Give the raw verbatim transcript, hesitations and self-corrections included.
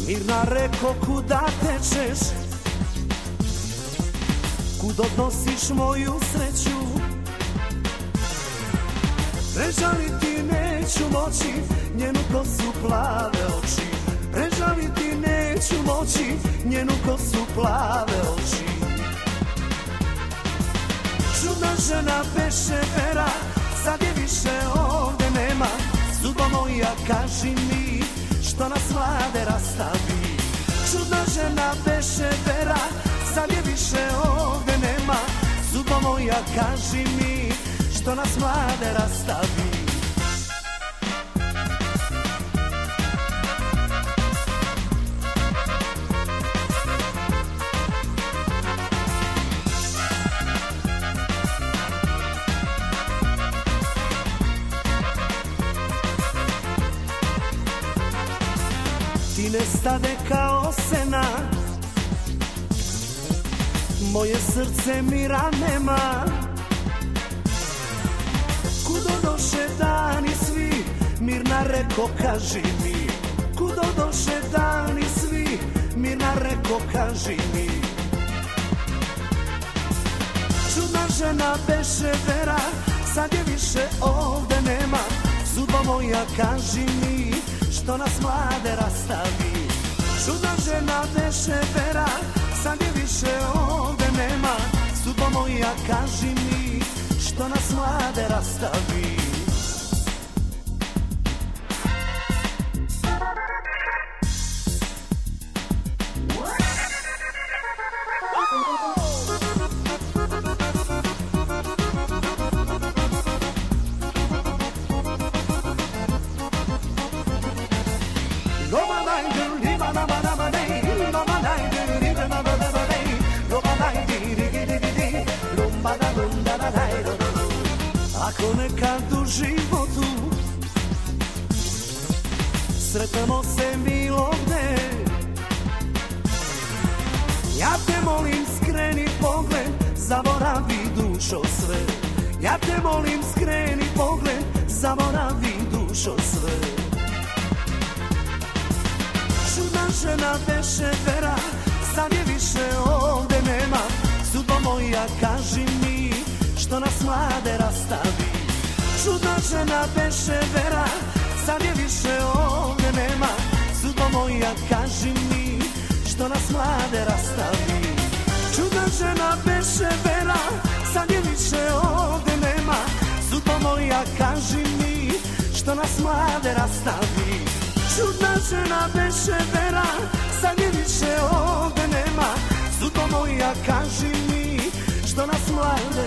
Mirna reko kuda tečeš, kud odnosiš moju sreću. Prežaliti neću moći njenu kosu plave oči. Prežaliti neću moći njenu kosu plave oči. Čudna žena beše Vera, sad je više ovde nema. Sudba moja kaži mi, što nas mlade rastavi. Čudna žena beše Vera, sad je više ovde nema. Sudba moja kaži mi, što nas mlade rastavi. Ti nestade kao sena, moje srce mira nema. Kud odoše dani svi, Mirna reko kaži mi. Kud odoše dani svi, Mirna reko kaži mi. Čudna žena beše Vera, sad je više ovde nema. Sudba moja kaži mi, što nas mlade rastavi. Čudna žena beše Vera, sad je više ovde nema. Sudba moja kaži mi, što nas mlade rastavi. Ako nekad u životu sretamo se bilo gde, ja te molim skreni pogled, zaboravi dušo sve. Ja te molim skreni pogled, zaboravi dušo sve. Čudna žena beše Vera, sad je više ovde nema. Sudba moja kaži mi, što nas mlade rastavi. Čudna žena beše Vera, sad je više ovde nema. Sudba moja kaži mi, što nas mlade rastavi. Čudna žena beše Vera, sad je više ovde nema. Sudba moja kaži mi, što nas mlade rastavi. Čudna žena beše Vera, sad je više ovde nema. Sudba moja kaži mi, što nas mlade